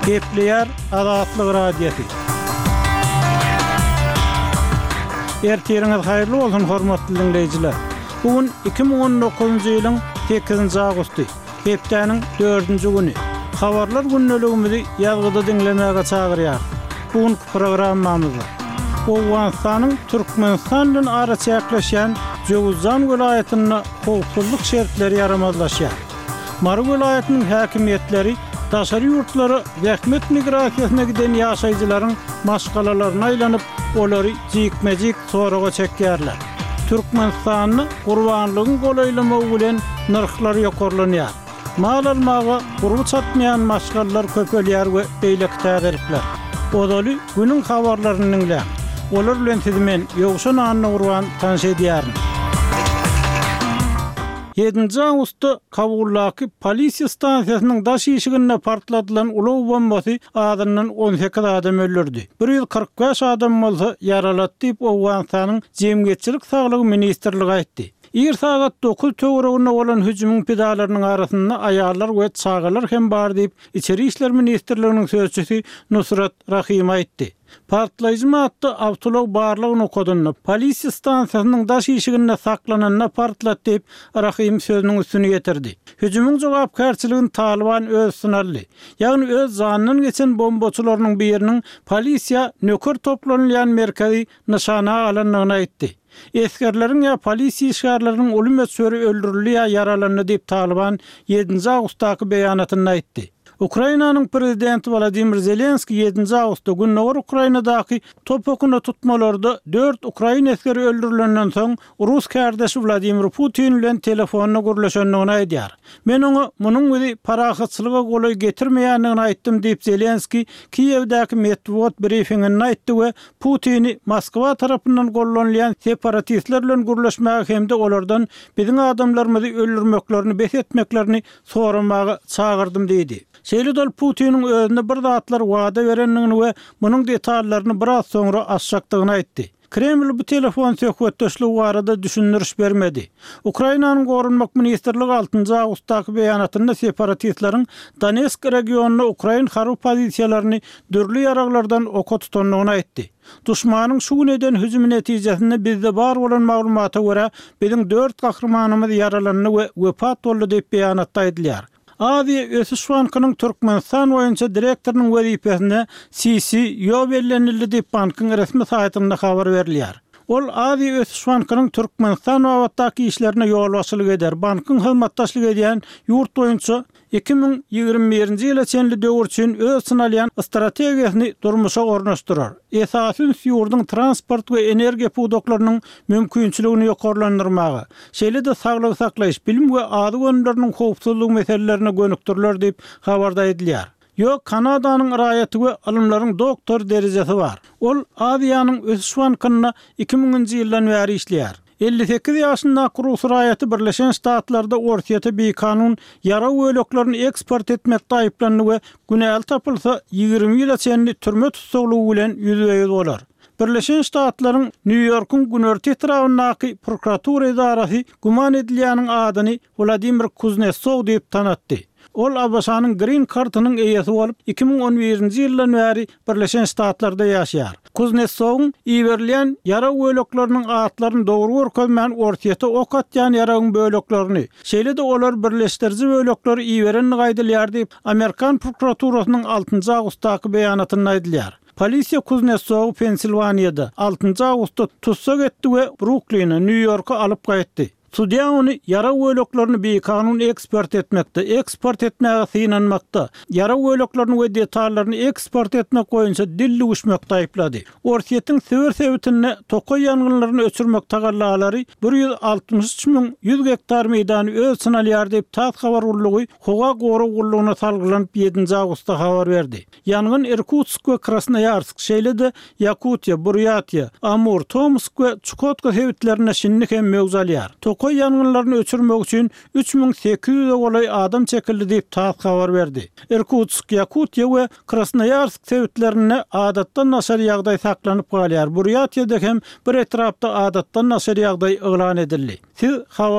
Kepler Azatlyk radiosu. Ertiriniz hayırlı olsun hormatly dinleyijiler. Bugün 2019-njy ýylyň 8-nji agusty, hepdeniň 4-nji güni. Habarlar günneligimizi ýazgyda dinlemäge çagyrýar. Bugünkü programmamyzda Owganstanyň Türkmenistan bilen arasy ýaklaşan Jowzan welaýatyna howpsuzlyk şertleri yaramazlaşýar. Mary welaýatynyň häkimiýetleri daşary ýurtlary zähmet migrasiýasyna giden ýaşaýjylaryň maşgalalaryna aýlanyp, olary jikmejik soraga çekýärler. Türkmenistanyň gurbanlygyň golaýlamagy bilen narhlary ýokarlanýar. Mal almagy gurby çatmaýan maşgallar köpelýär we beýlek täderikler. Odaly günüň habarlaryny dinle. Olar bilen sizmen ýogşan anyny urwan tanış edýärin. 7-nji awgustda Kabullaky polisiýa stansiýasynyň daş işigine partladylan ulaw bombasy adamdan 18 adam öldürdi. 145 adam bolsa yaralatdy diýip Owganstanyň Jemgyýetçilik saglygy ministrligi aýtdy. Ir sagat 9 töweregine bolan hüjümüň pedalarynyň arasynda aýallar we çagalar hem bar diýip İçeri işler ministrliginiň sözçüsi Nusrat Rahim aýtdy. Partlaýjy madda awtolog barlygyny okadyny polisiýa stansiýasynyň daş işigine saklananyna partlatdy diýip Rahim sözüniň üstüne getirdi. Hüjümüň jogapkärçiligini Taliban öz sınarly. Ýagny öz zanynyň geçen bombaçylarynyň biriniň polisiýa nöker toplanýan merkezi nyşana alanlygyny aýtdy. Eskerlerin ya polisiýa işgärleriniň ölüm ötsöri öldürildi ya yaralandy diýip Taliban 7-nji awgustdaky beýanatynda aýtdy. Ukrainanyň prezidenti Volodymyr Zelenski 7-nji awgustda günnäger Ukrainadaky topokuna tutmalarda 4 Ukrain eskeri öldürilenden soň Rus kärdeşi Vladimir Putin bilen telefonna gürleşendigini aýdýar. Men oňa munyň bizi parahatçylyga golay getirmeýändigini aýtdym diýip Zelenski Kiýewdäki medeniýet briefinginde aýtdy we Putini Moskwa tarapyndan gollanýan separatistler bilen gürleşmäge hemde olardan biziň adamlarymyzy öldürmeklerini, bes etmeklerini soramagy çagyrdym diýdi. Şeýle Putiniň özüne bir zatlar wada berendigini we munyň detallaryny biraz soňra açjakdygyny aýtdy. Kreml bu telefon söhbetdeşligi barada düşündiriş bermedi. Ukrainanyň gorunmak ministrligi 6-njy awgustdaky beýanatynda separatistlaryň Donetsk regionuna Ukrain harby pozisiýalaryny dürli ýaraglardan oka tutanlygyny aýtdy. Duşmanyň şu neden hüjümi netijesinde bizde bar bolan maglumata görä biziň 4 gahrmanymyz yaralandy we wepat boldy diýip beýanatda aýdylýar. Aziýa Ösüş bankynyň Türkmenistan boýunça direktorynyň wezipesine CC ýobellenildi diýip bankyň resmi saýtynda habar berilýär. Ol Aziýa Ösüş bankynyň Türkmenistan wagtdaky işlerine ýolbaşçylyk eder. Bankyň hyzmatdaşlyk edýän ýurt boýunça 2021-nji ýyla çenli döwür üçin öz synalýan strategiýasyny durmuşa ornaşdyrar. Esasy ýurduň transport we energiýa pudoklarynyň mümkinçiligini ýokarlandyrmagy, şeýle-de saglyk saklaýyş, bilim we ady gönümleriniň howpsuzlygy meselelerini gönükdirler diýip habarda edilýär. Ýok, Kanadanyň raýaty we alymlaryň doktor derejesi bar. Ol Aziýanyň Ösüş bankyna 2000-nji ýyldan bäri işleýär. 58 ýaşynda Rus raýaty Birleşen Ştatlarda ortaýata bir kanun yara öýleklaryny eksport etmekde aýplandy we günäli tapylsa 20 ýyla çenli türme tutuklugy bilen ýüzbeýiz bolar. Birleşen Ştatlaryň New Yorkyň Günerti etrafyndaky prokuratura idarasy guman edilýäniň adyny Vladimir Kuznetsov diýip tanatdy. Ol Abbasanyň Green Card'ynyň eýesi bolup 2011-nji ýyldan bäri Birleşen Ştatlarda ýaşaýar. Kuznetsowyň iýerilýän yara öýleklarynyň atlaryny dogry görkezmän ortaýata ok atýan yaragyň böleklerini, şeýle-de olar birleşdiriji bölekleri iýereni gaýdylýar diýip Amerikan prokuraturasynyň 6-njy awgustdaky beýanatynda aýdylýar. Polisiýa Kuznetsow Pensilvaniýada 6-njy awgustda tutsak etdi we Brooklyn'a, New York'a alyp gaýtdy. Sudiýa ony yara öýleklerini bir kanun eksport etmekde, eksport etmäge synanmakda, yara öýleklerini we detallaryny eksport etmek boýunça dilli uçmakda aýplady. Ortaýatyň sebäpine tokoy ýangynlaryny öçürmek tagallalary 163.100 hektar meýdany öz synalýar diýip TASS habar urlugy howa goru gullugyna salgylanyp 7-nji awgustda habar berdi. Yangyn Irkutsk we Krasnoyarsk, şeýle-de Yakutiýa, Buryatiýa, Amur, Tomsk we Chukotka sebäplerine şinlik hem mewzalýar. Tokoy yangınlaryny öçürmek üçin 3800 golay adam çekildi diýip TASS habar berdi. Irkutsk, Yakutiýa we Krasnoyarsk sebäplerine adatdan naşar ýagdaý saklanyp galýar. Buryatiýada hem bir etrapda adatdan naşar ýagdaý eglan edildi. Siz